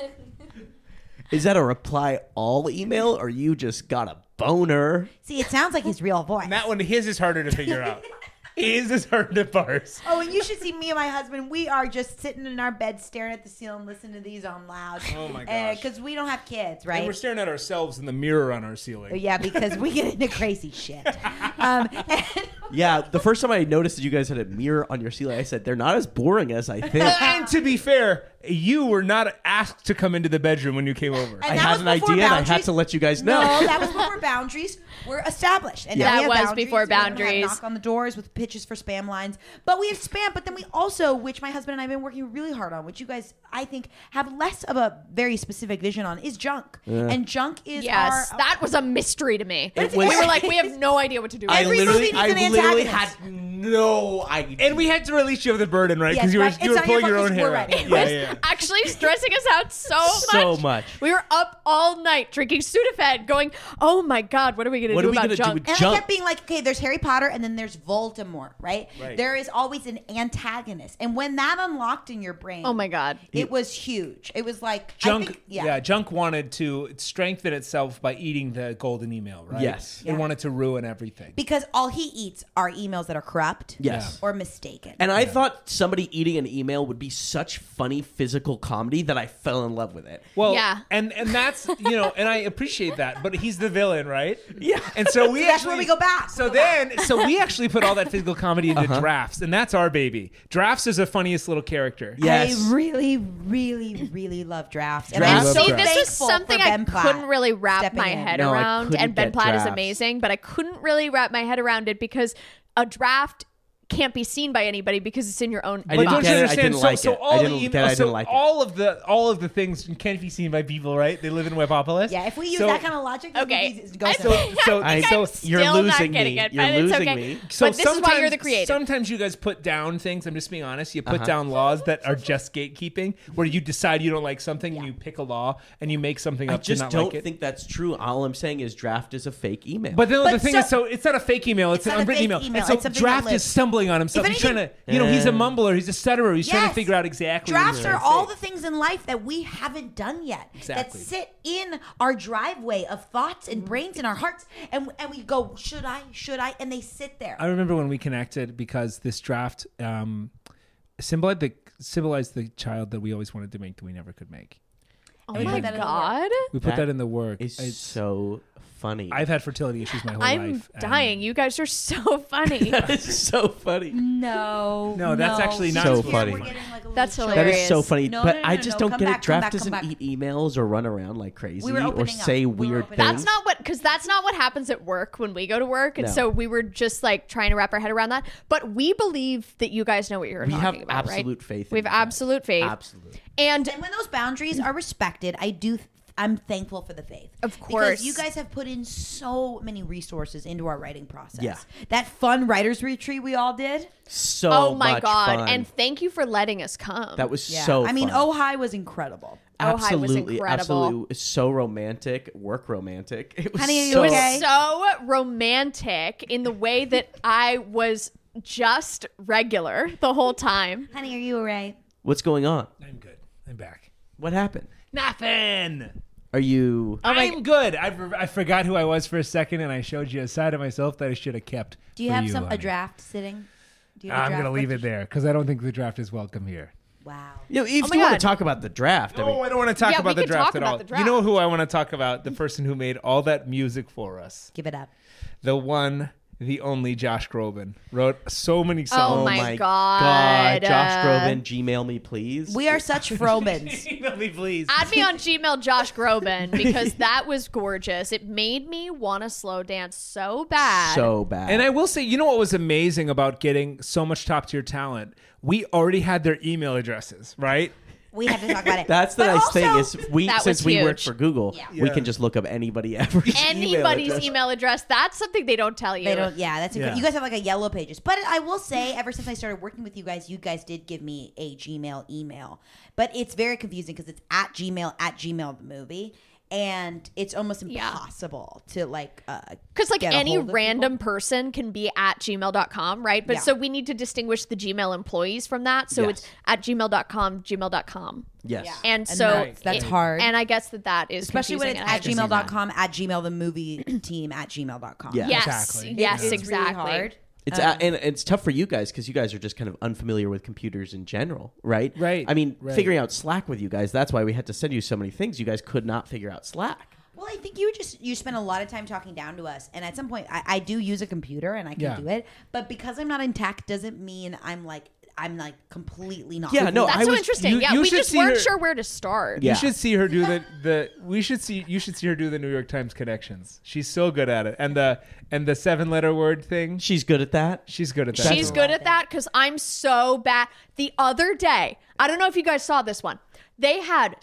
Is that a reply all email, or you just got a boner? See, it sounds like his real voice. And that one, his is harder to figure out. His is hard to parse. Oh, and you should see me and my husband. We are just sitting in our bed, staring at the ceiling, listening to these on loud. Oh, my gosh. Because we don't have kids, And right? we're staring at ourselves in the mirror on our ceiling. Yeah, because we get into crazy shit. Um, and Yeah, the first time I noticed that you guys had a mirror on your ceiling, I said they're not as boring as I think. And to be fair, you were not asked to come into the bedroom when you came over. And I that had was an before idea, and I had boundaries. to let you guys know. No, that was before boundaries were established. And Yeah. now we That have was boundaries. before We don't have boundaries. knock on the doors with pitches for spam lines. But we have spam. But then we also, which my husband and I have been working really hard on, which you guys, I think, have less of a very specific vision on, is junk. And junk is Yes, our... that was a mystery to me. It we was- were like, we have no idea what to do. with I it. Every literally, movie I needs an literally antagonist. had no idea. And we had to release you of the burden, right? Because Yes, you were, right. you It's were on your pulling your fault own 'cause hair we're out. writing. Yeah, was yeah, yeah. actually stressing us out so much. So much. We were up all night drinking Sudafed, going, "Oh my god, what are we going to What do are we about gonna do junk?" with And junk? I kept being like, okay, there's Harry Potter and then there's Voldemort, right? Right. There is always an antagonist. And when that unlocked in your brain, Oh my god. it was huge. It was like, Junk, I think, yeah. yeah. Junk wanted to strengthen itself by eating the golden email, right? Yes. It Yeah. wanted to ruin everything. Because all he eats are emails that are corrupt Yes. or mistaken. And I thought somebody eating an email would be such funny physical comedy that I fell in love with it. Well, Yeah. and and that's you know, and I appreciate that, but he's the villain, right? Yeah. And so we So that's actually where we go back. So Go then, so we actually put all that physical comedy into Uh-huh. Drafts, and that's our baby. Drafts is the funniest little character. Yes. I really, really, really love drafts. And Drafts- I'm so See, this is thankful something for I Ben Platt couldn't really wrap stepping my in. head No, I around. couldn't And Ben get Platt is drafts. amazing, but I couldn't really wrap my head around it because a draft can't be seen by anybody because it's in your own I But didn't don't get you it. I understand? didn't so, like so it. I all didn't the get it. I emails, so didn't like it. all of the all of the things can't be seen by people, right? They live in Webopolis. Yeah, if we use So- that kind of logic, this Okay. movie goes I to- think, so- I think so I'm you're still losing not getting me. it, You're but it's losing okay. me. So but this is why you're sometimes- the creator. Sometimes you guys put down things. I'm just being honest. You put Uh-huh. down laws that are just gatekeeping, where you decide you don't like something, and you pick a law, and you make something I up to just not don't like it. think that's true. All I'm saying is draft is a fake email. But then But the thing so- is, so it's not a fake email; it's, It's an not a unwritten fake email. email, And so it's something draft that is lives. stumbling on himself. If He's trying anything- to, you know, he's a Uh. mumbler, he's a stutterer. He's trying to Yes. figure out exactly. what Drafts he's are trying to all say. the things in life that we haven't done yet. Exactly. That sit in our driveway of thoughts and brains in our hearts, and and we go, should I? Should I? And they sit there. I remember when we connected because this draft um, symbolized the symbolized the child that we always wanted to make that we never could make. oh we my put that in the god. We put That that in the work. It's It's- so funny. I've had fertility issues my whole I'm life. and- dying. You guys are so funny. That is so funny. no, No, that's actually not So supposed to be funny. We're getting like a little That's show. That is so Hilarious. funny. No, but no, no, I no, just no. don't Come get back, it. come Draft back, come doesn't back. eat emails or run around like crazy We were or opening up. say We were weird opening things. up. That's not what, because that's not what happens at work when we go to work, and No. so we were just like trying to wrap our head around that. But we believe that you guys know what you're We talking have about, right? absolute faith in We have you guys. absolute faith, Absolute. and And when those boundaries are respected, I do. Th- I'm thankful for the faith. Of Because course. you guys have put in so many resources into our writing process. Yeah. That fun writers retreat we all did. So oh my much god! fun. And thank you for letting us come. that was Yeah. so I mean, fun. Ojai was incredible. Ojai was absolutely, incredible. absolutely. It was so romantic, work romantic. It was Honey, are you so, okay? so romantic in the way that I was just regular the whole time. Honey, are you all right? What's going on? I'm good. I'm back. What happened? Nothing. Are you? Oh my- I'm good. I, I forgot who I was for a second, and I showed you a side of myself that I should have kept. Do you for have some a honey. draft sitting? Do you have a I'm draft going to leave with it there because I don't think the draft is welcome here. Wow. You know, if Oh my you want God. to talk about the draft, I Oh, mean, I don't want to talk Yeah, about we the could draft talk at about all. the You know draft. who I want to talk about? The person who made all that music for us. Give it up. The one, the only Josh Groban. Wrote so many Oh songs. my God. Josh Uh, Groban, Gmail me, please. We are such fromans. Email me, please. Add me on Gmail, Josh Groban, because that was gorgeous. It made me want to slow dance so bad. so bad. And I will say, you know what was amazing about getting so much top tier talent? We already had their email addresses, right? We have to talk about it. That's the But nice also- thing is we That since was we work huge. for Google, Yeah. we Yeah. can just look up anybody ever. Anybody's email address. That's something they don't tell you. They don't. Yeah, that's incredible. Yeah. You guys have like a yellow pages. But I will say, ever since I started working with you guys, you guys did give me a Gmail email. But it's very confusing because it's at Gmail at Gmail the movie, and it's almost Yeah. impossible to like. uh Because like get a any hold of random people. person can be at gmail dot com, right? But Yeah. so we need to distinguish the Gmail employees from that. So Yes. it's at gmail dot com, gmail dot com. Yes. Yeah. And And so that's- that's it- hard. And I guess that that is Especially when it's confusing, and I at understand gmail dot com, at Gmail the movie team at gmail dot com. Yeah. Yes, Exactly. yes, It's exactly. really hard. It's Um, uh, and it's tough for you guys because you guys are just kind of unfamiliar with computers in general, right? Right, I mean, right. figuring out Slack with you guys, that's why we had to send you so many things. You guys could not figure out Slack. Well, I think you just you spend a lot of time talking down to us, and at some point, I, I do use a computer and I can Yeah. do it. But because I'm not in tech, doesn't mean I'm like I'm like completely not. Yeah, no, That's I so was- interesting. you- yeah, you we should just see weren't her- sure where to start. Yeah. You should see her do the, the we should see you should see her do the New York Times connections. She's so good at it. And the and the seven letter word thing. She's good at that. She's good at that. She's too. good at that because I'm so bad. The other day, I don't know if you guys saw this one. They had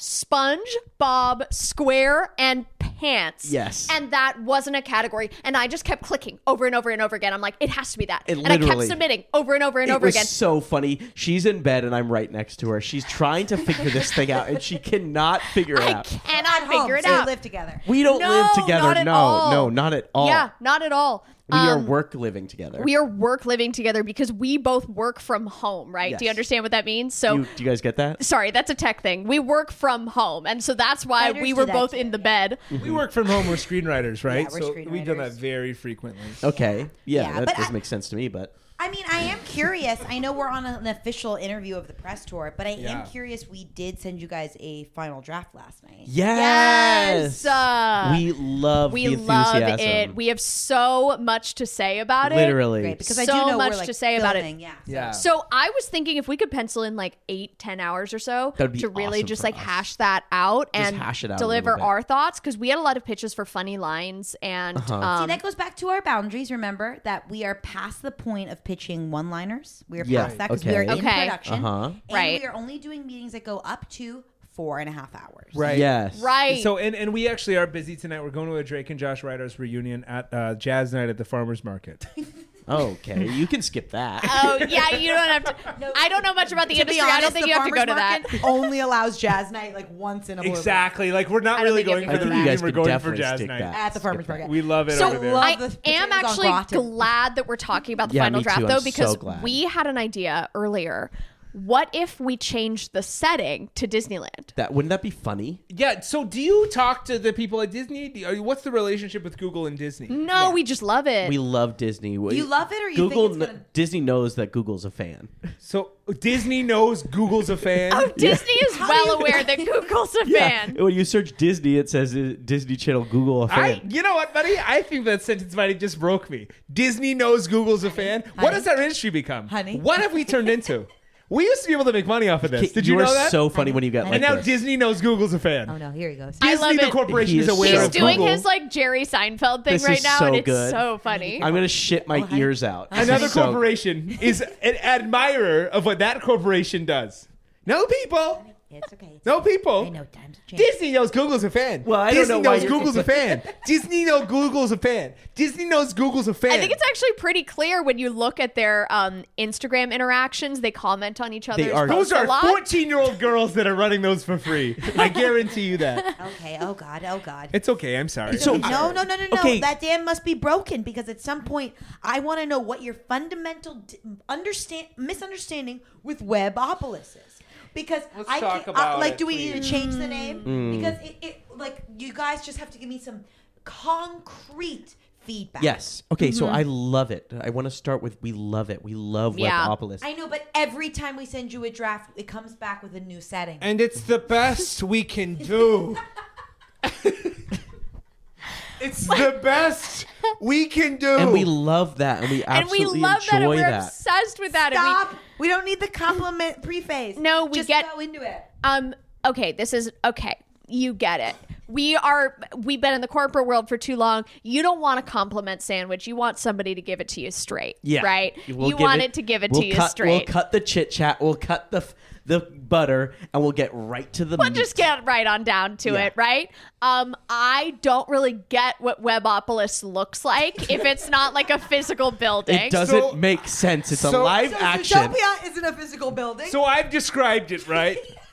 SpongeBob Square and pants. Yes. And that wasn't a category. And I just kept clicking over and over and over again. I'm like, it has to be that. It and I kept literally- submitting over and over and It over was again. so funny. She's in bed and I'm right next to her. She's trying to figure this thing out and she cannot figure it I out. cannot At home, figure it so out. We live together. We don't No, live together. not at no, all. no, not at all. Yeah, not at all. We are Um, work living together. We are work living together because we both work from home, right? Do you Yes. understand what that means? So you, do you guys get that? sorry, that's a tech thing. We work from home. And so that's why Writers we do were that both too, in the yeah. bed. We work from home. We're screenwriters, right? Yeah, we're so we've done that screenwriters. very frequently. Okay. Yeah, Yeah, that but doesn't I- make sense to me, but I mean, I am curious. I know we're on an official interview of the press tour, but I Yeah. am curious. We did send you guys a final draft last night. yes. Yes. Uh, we love we the love enthusiasm. it. We have so much to say about it. Literally. Great, because I So do know much we're, like, to say about it. filming, Yeah. Yeah. So I was thinking if we could pencil in like eight, ten hours or so That'd be to really awesome just for like us. hash that out Just and hash it out a deliver little bit. our thoughts because we had a lot of pitches for funny lines and Uh-huh. um, See, that goes back to our boundaries. Remember that we are past the point of pitching one-liners. We are Yeah, past that because we are okay. in Okay. production. Uh-huh. And Right. we are only doing meetings that go up to four and a half hours. Right. Yes. right. So and, and we actually are busy tonight. We're going to a Drake and Josh Riders reunion at uh, Jazz Night at the Farmers Market. Okay, you can skip that. Oh yeah, you don't have to. I don't know much about the To be industry. I honest, don't think the you have to go farmers to that. market only allows jazz night like once in a blue moon. Exactly. Like we're not I don't really think you going have for to the go to I that. think you reunion. guys We're could going for definitely Jazz stick Night. that. At the farmers Skip that. market. We love it So over there. love I the am potatoes en actually gratin. glad that we're talking about the Yeah, final me draft too. though I'm so because glad. we had an idea earlier. What if we changed the setting to Disneyland? That wouldn't that be funny? Yeah. So do you talk to the people at Disney? Do you- What's the relationship with Google and Disney? No, we just love it. We love Disney. We- You love it or you Google think it's kn- gonna- Disney knows that Google's a fan. So Disney knows Google's a fan. oh, Disney is well aware that Google's a fan. When you search Disney, it says uh, Disney Channel Google a fan. I, you know what, buddy? I think that sentence might have just broke me. Disney knows Google's a fan. What Honey. has our industry become? Honey. What have we turned into? We used to be able to make money off of this. Did you, you know are that? so funny when you get like and now this. Disney knows Google's a fan. Oh no, here he goes. I Disney, love the it. corporation, He is is aware so He's of doing Google. his like Jerry Seinfeld thing This right is now, so and it's good. so funny. I'm gonna shit my Oh, hi. ears out. Another So- corporation is an admirer of what that corporation does. No people. It's okay. It's No people. I know times have changed. Disney knows Google's a fan. Well, I don't Disney know why knows you're- Google's a fan. Disney knows Google's a fan. Disney knows Google's a fan. I think it's actually pretty clear when you look at their um, Instagram interactions. They comment on each other's are- posts Those a are lot. fourteen-year-old girls that are running those for free. I guarantee you that. Okay. Oh god. Oh god. It's okay. I'm sorry. So I'm no, sorry. no, no, no, no. Okay. That dam must be broken because at some point I want to know what your fundamental d- understand misunderstanding with Webopolis is. Because Let's I talk can't- about uh, like, it, do we need please. to change the name? Mm. Because it, it, like, you guys just have to give me some concrete feedback. Yes. Okay, Mm-hmm. so I love it. I want to start with we love it. We love Yeah. Webopolis. I know, but every time we send you a draft, it comes back with a new setting. And it's the best we can do. It's the best we can do. And we love that, and we And we absolutely love that, and enjoy we're that. obsessed with that. Stop. We don't need the compliment preface. No, we Just get- go into it. Um, okay, this is okay. You get it. We are we've been in the corporate world for too long. You don't want a compliment sandwich. You want somebody to give it to you straight. Yeah. Right? We'll you give want it, to give it we'll to you cut, straight. We'll cut the chit chat. We'll cut the f- the butter, and we'll get right to the We'll meat. just get right on down to Yeah. it, right? Um, I don't really get what Webopolis looks like if it's not like a physical building. It doesn't So- make sense. It's so- a live So action. Zootopia isn't a physical building. So I've described it, right?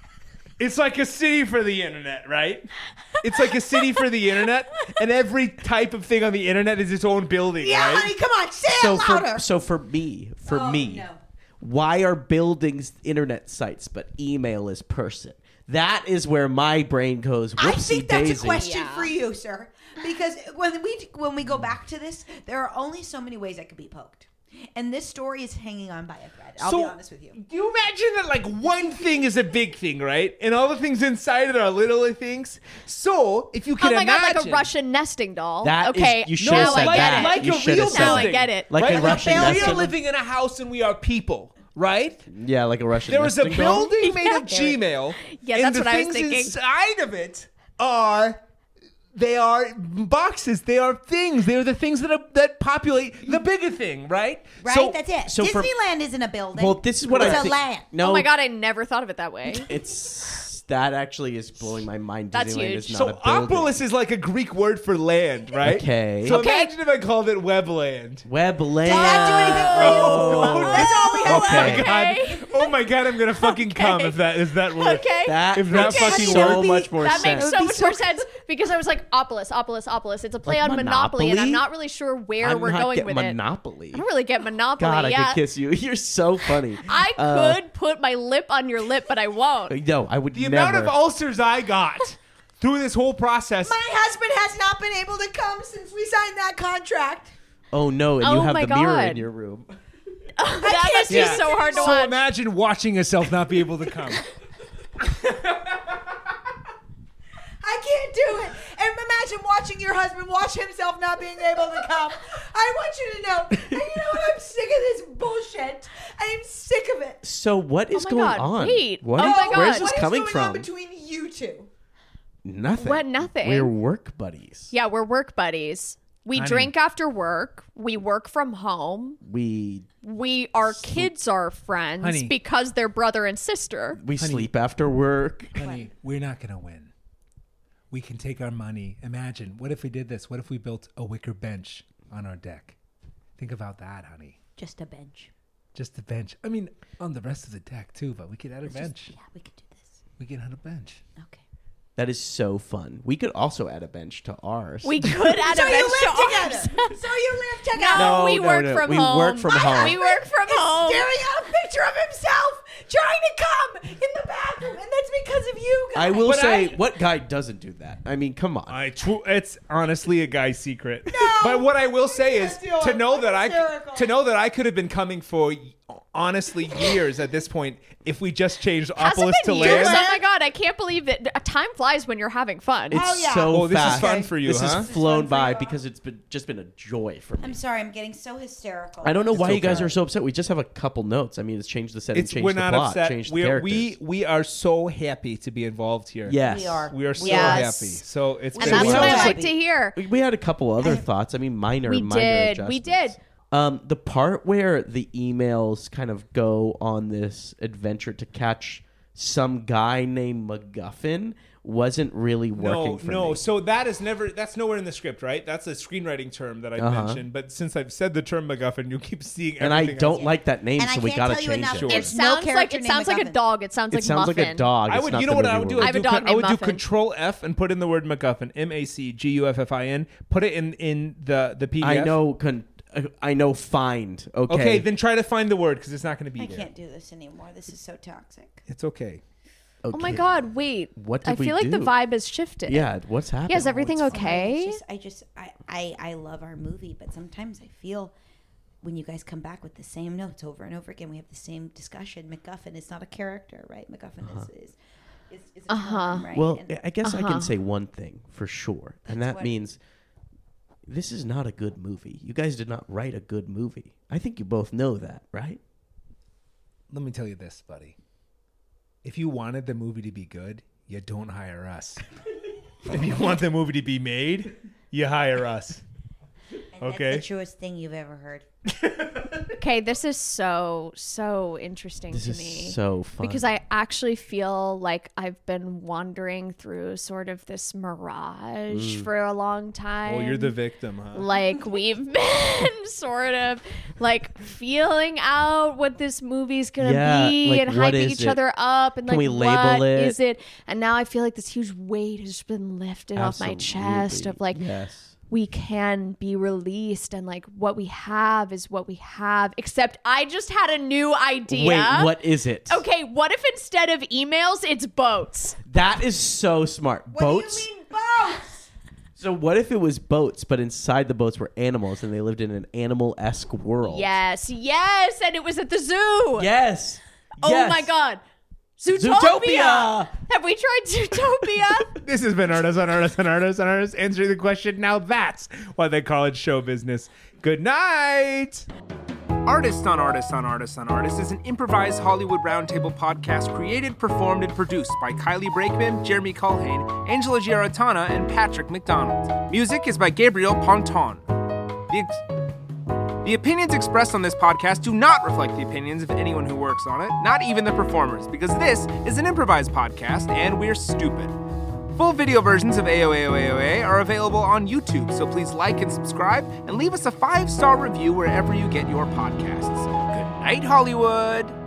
It's like a city for the internet, right? It's like a city for the internet, and every type of thing on the internet is its own building, yeah, right? honey, come on, say So it louder. for so for me, for Oh, me, no. why are buildings internet sites but email is person? That is where my brain goes. I Whoopsie think that's daisy. a question Yeah. for you, sir. Because when we when we go back to this, there are only so many ways that could be poked, and this story is hanging on by a thread. I'll So- be honest with you. Do you imagine that like one thing is a big thing, right? And all the things inside it are little things. So if you Oh can my imagine, god, like a Russian nesting doll. That is- okay, you should no, have now said I like, get that. it. like You a should have real said Now I building, get it. Like right? a Russian we nesting are doll. living in a house and we are people, right? Yeah, like a Russian. There is a nesting doll. building made of Yeah. Gmail. Yeah, and that's the what I was things thinking. inside of it are they are boxes. They are things. They are the things that are, that populate the bigger thing, right? Right, So- that's it. so for- Disneyland isn't a building. Well, this is what it's I a think. land. No, Oh my god, I never thought of it that way. it's that actually is blowing my mind. That's Disneyland huge. is not So a building. Opolis is like a Greek word for land, right? Okay. So Okay. imagine if I called it Webland. Webland. Does that do anything for you? Oh. That's all we have. Okay. Oh my god! Okay. Oh my god! I'm gonna fucking come if that is that word. Okay. That If that makes fucking so works. much more That sense. makes so much more sense because I was like, Opolis, Opolis, Opolis. It's a play Like on Monopoly, and I'm Monopoly? not really sure where I'm we're not going get with it. Monopoly. I don't really get Monopoly. God, I yeah. could kiss you. You're so funny. I Uh, could put my lip on your lip, but I won't. No, I would The never. amount of ulcers I got through this whole process. My husband has not been able to come since we signed that contract. oh no, and you Oh have my the mirror God. in your room. That must be Yeah. so hard to So watch. imagine watching yourself not be able to come. I can't do it. And imagine watching your husband watch himself not being able to come. I want you to know. And you know what? I'm sick of this bullshit. I am sick of it. So what is my going God, on? wait. What Oh is- my Where's God. this What is coming going from? on between you two? Nothing. What, nothing? We're work buddies. Yeah, we're work buddies. We Honey. drink after work. We work from home. We We our kids are friends Honey. because they're brother and sister. we Honey. sleep after work. Honey, we're not gonna win. We can take our money. Imagine, what if we did this? What if we built a wicker bench on our deck? Think about that, honey. Just a bench. Just a bench. I mean, on the rest of the deck too, but we could add a bench. Yeah, we could do this. We can add a bench. Okay. That is so fun. We could also add a bench to ours. We could add So a you bench to live ours. together. So you live together. No, No, we no, work no. from We home. work from My home. husband We work from is home. staring at a picture of himself trying to come in the bathroom, and that's because of you guys. I will But say, I- what guy doesn't do that? I mean, come on. I tr- it's honestly a guy's secret. No. But what I will say is can't do to it. know I'm that I hysterical. to know that I could have been coming for honestly years at this point if we just changed Has it Opolis to been years? land. Oh my god, I can't believe that uh, time flies when you're having fun. It's Oh, yeah. so Oh, this is fast. fun for you, This huh? has flown fun for by you. because it's been just been a joy for me. I'm sorry, I'm getting so hysterical. I don't know why It's you guys okay. are so upset. We just have a couple notes. I mean, it's changed the setting, It's changed we're the not plot, upset. changed the We're, characters. we we are so happy to be involved here. yes, We are. We are so Yes. happy. So it's And and been that's so what I wonderful. like to hear. We, we had a couple other thoughts. I mean, minor, We minor did. We adjustments. did. Um, the part where the emails kind of go on this adventure to catch some guy named MacGuffin wasn't really working No, for no. me. So that is never. That's nowhere in the script, right? That's a screenwriting term that I Uh-huh. mentioned. But since I've said the term MacGuffin, you keep seeing. and I everything don't else. like that name, And I so we can't gotta tell you change enough. it. Sure. It There's no sounds like character it named sounds like a MacGuffin. dog. It sounds It like sounds like a Muffin. dog. I It's would, not you the know what movie I would do? word. I have a do, dog I named would do Muffin. Control F and put in the word MacGuffin, M A C G U F F I N. Put it in in the the P D F. I know. Con- I know. Find. Okay. Okay, then try to find the word because it's not going to be I there. can't do this anymore. This is so toxic. It's okay. Oh my God! Wait. What did I we feel like the do? vibe has shifted. Yeah, what's happening? Yeah, is everything It's fine. okay? It's just, I just, I, I, I love our movie, but sometimes I feel when you guys come back with the same notes over and over again, we have the same discussion. MacGuffin is not a character, right? MacGuffin Uh-huh. is, is, is, is a Uh-huh. term, right? Well, And- I guess I Uh-huh. can say one thing for sure, and that what- means this is not a good movie. You guys did not write a good movie. I think you both know that, right? Let me tell you this, buddy. If you wanted the movie to be good, you don't hire us. If you want the movie to be made, you hire us. and okay. That's the truest thing you've ever heard. Okay, this is so so interesting This to is me. so fun. Because I actually feel like I've been wandering through sort of this mirage Mm. for a long time. Oh, you're the victim, huh? Like we've been sort of like feeling out what this movie's gonna Yeah, be like, and what hyping is each it? other up and Can like we label what it? is it? And now I feel like this huge weight has been lifted off my chest of like yes. we can be released and like what we have is what we have. Except I just had a new idea. Wait, what is it? Okay, what if instead of emails, it's boats? That is so smart. What boats. do you mean boats? So what if it was boats, but inside the boats were animals, and they lived in an animal-esque world? Yes, yes, and it was at the zoo. Yes. Oh Yes. my God. Zootopia. Zootopia! Have we tried Zootopia? This has been Artists on Artists on Artists on Artists answering the question. Now that's why they call it show business. Good night. Artists on Artists on Artists on Artists is an improvised Hollywood Roundtable podcast created, performed, and produced by Kylie Brakeman, Jeremy Culhane, Angela Giarratana, and Patrick McDonald. Music is by Gabriel Ponton. The ex- The opinions expressed on this podcast do not reflect the opinions of anyone who works on it, not even the performers, because this is an improvised podcast and we're stupid. Full video versions of A O A O A O A are available on YouTube, so please like and subscribe and leave us a five-star review wherever you get your podcasts. Good night, Hollywood!